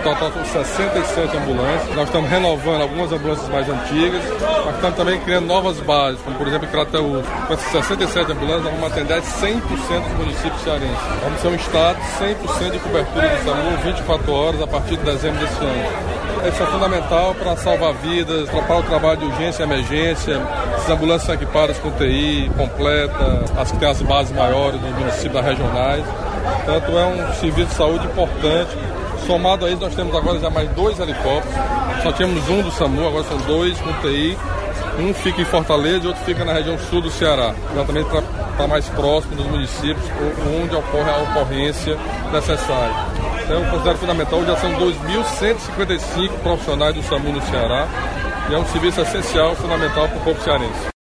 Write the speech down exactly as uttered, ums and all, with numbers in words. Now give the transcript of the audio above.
total são sessenta e sete ambulâncias. Nós estamos renovando algumas ambulâncias mais antigas, mas estamos também criando novas bases, como por exemplo em Crateús. Com essas sessenta e sete ambulâncias, nós vamos atender cem por cento dos municípios cearenses. Vamos ser um estado cem por cento de cobertura do SAMU vinte e quatro horas a partir de dezembro desse ano. Isso é fundamental para salvar vidas, para o trabalho de urgência e emergência. As ambulâncias são equipadas com T I completa, as que têm as bases maiores nos municípios regionais. Portanto, é um serviço de saúde importante. Somado a isso, nós temos agora já mais dois helicópteros. Só tínhamos um do SAMU, agora são dois com T I. Um fica em Fortaleza e outro fica na região sul do Ceará, exatamente para estar mais próximo dos municípios onde ocorre a ocorrência necessária. Então, eu considero fundamental. Hoje já são dois mil cento e cinquenta e cinco profissionais do SAMU no Ceará e é um serviço essencial, fundamental para o povo cearense.